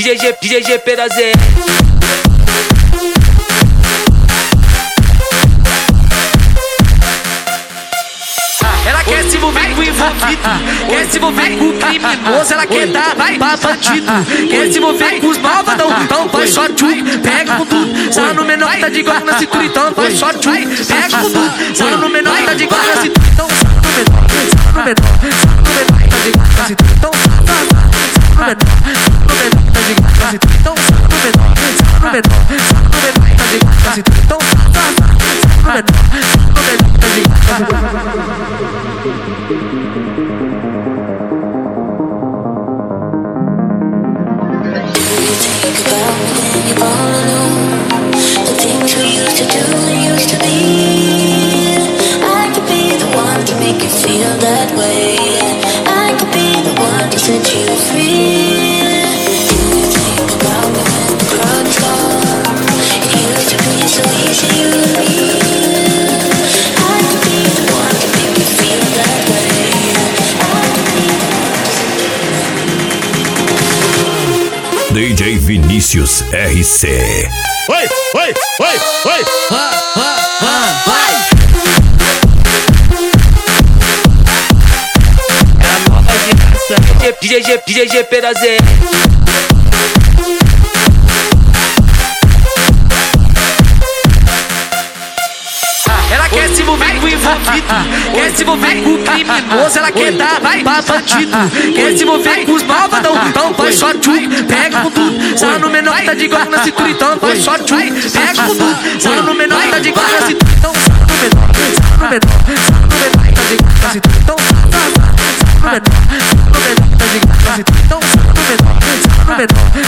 GP da Zé. Ela quer se envolver com o envolvido, quer se envolver com o criminoso, ela quer dar pra bandido, quer se envolver com os malvadão, então faz só tchuk, pega com tudo. Sala no menor tá de igual na cintura, então faz só tchuk, pega com tudo. Sala no menor tá de igual na cintura, então sala no menor tá de igual na cintura, então sala no menor tá de igual na cintura, então sala no menor tá de igual na cintura, então sala no menor tá de igual na cintura. DJ Vinícius RC. Oi, oi, oi, oi. Vai! É a nova geração. GP da Zé. Ela quer se envolver com o envolvido, quer se envolver com o criminoso, ela quer dar pra bandido, quer se envolver com os malvadão, então faz só tchuk, pega com tudo. Sala no menor tá de igual na cintura, então faz só tchuk, pega com tudo. Sala no menor tá de igual na cintura, então sala no menor tá de igual na cintura, então sala no menor tá de igual na cintura, então sala no menor